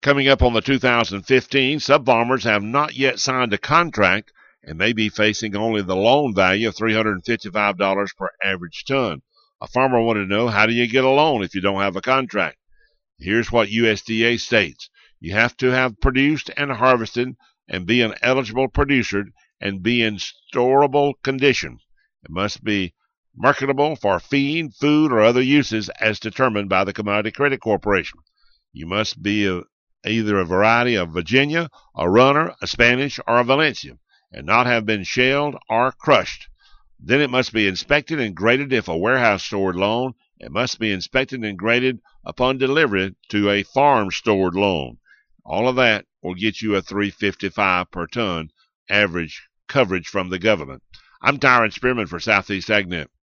Coming up on the 2015, some farmers have not yet signed a contract and may be facing only the loan value of $355 per average ton. A farmer wanted to know, how do you get a loan if you don't have a contract? Here's what USDA states. You have to have produced and harvested and be an eligible producer and be in storable condition. It must be marketable for feed, food, or other uses as determined by the Commodity Credit Corporation. You must be either a variety of Virginia, a runner, a Spanish, or a Valencia, and not have been shelled or crushed. Then it must be inspected and graded if a warehouse-stored loan. It must be inspected and graded upon delivery to a farm-stored loan. All of that will get you a $355 per ton average coverage from the government. I'm Tyron Spearman for Southeast AgNet.